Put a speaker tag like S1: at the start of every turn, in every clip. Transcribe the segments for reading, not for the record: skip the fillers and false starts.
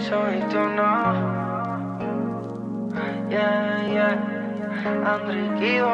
S1: Soy tú, no. Yeah, yeah. Andriquido.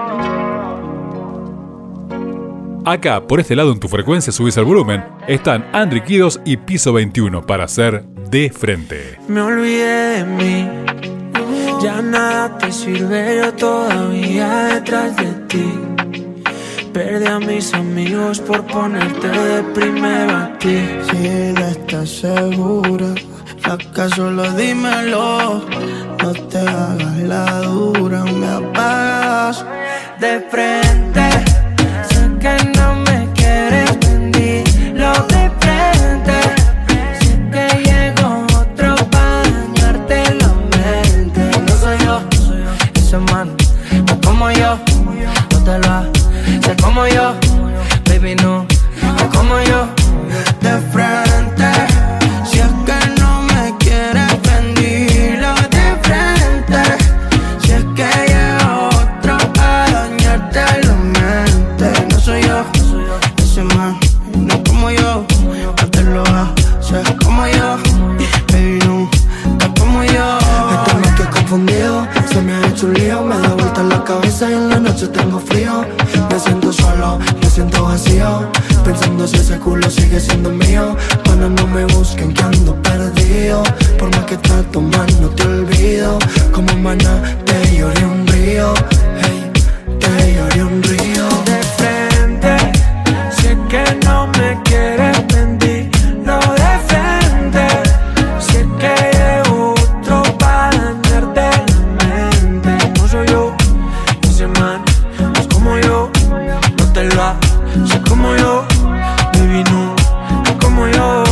S2: Acá, por este lado en tu frecuencia subís el volumen, están Andriquidos y Piso 21 para hacer De Frente.
S1: Me olvidé de mí, ya nada te sirve, yo todavía detrás de ti. Perdí a mis amigos por ponerte de primero a ti.
S3: Si no estás segura, fracaso solo dímelo. No te hagas la dura, me apagas
S1: de frente. Sé que no me quieres, vendilo de frente. Sé que llegó otro pa' dañarte la mente. No soy yo, ese man, no como yo, no te lo haces como yo, baby, no, no como yo.
S3: de frente. Si es que no me quieres, vendilo de frente. Si es que llegó otro a dañarte la mente. No soy yo, ese man, no como yo, no te lo haces como yo, baby, no, no como yo. Estoy más que confundido, se me ha hecho un lío, me da vuelta la cabeza y en la noche tengo frío. Me siento solo, me siento vacío, pensando si ese culo sigue siendo mío. Pana, no me busquen que ando perdido, por más que trato mal no te olvido. Como maná te lloré un río, hey, te lloré un río.
S1: De frente, si es que no me quieres, vendilo de frente. Si es que llegó otro pa' dañarte la mente. No soy yo, ese man, no es como yo, no te lo haces como yo, baby, no, no como yo.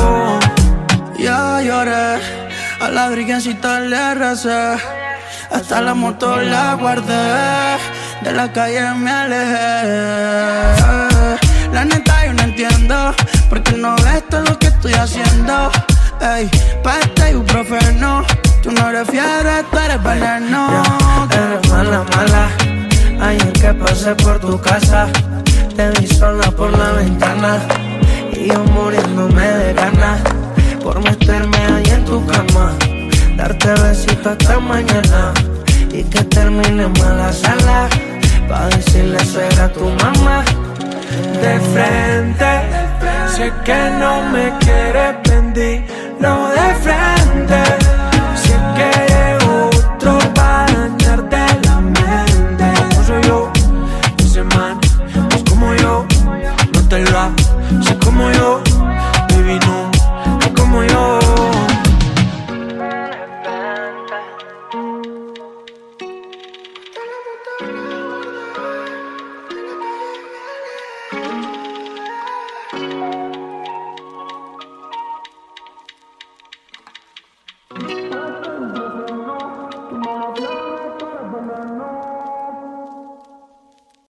S3: Ya lloré, a la virgencita le recé, hasta la moto la guardé, de la calle me alejé. La neta yo no entiendo, porque no ves todo lo que estoy haciendo. Ey, pa' este ibuprofeno, tú no eres fiebre, tú eres veneno.
S1: Eres mala, mala. Ayer que pasé por tu casa, te vi sola por la ventana y yo muriéndome de ganas por meterme ahí en tu cama, darte besitos hasta mañana y que terminemos en la sala pa' decirle suegra a tu mamá. De frente, sé que no me quieres, vendilo de frente. Si es que llegó otro pa' dañarte la mente. No soy yo, ese man, no es como yo, no te lo haces como yo, baby, no, no es como yo.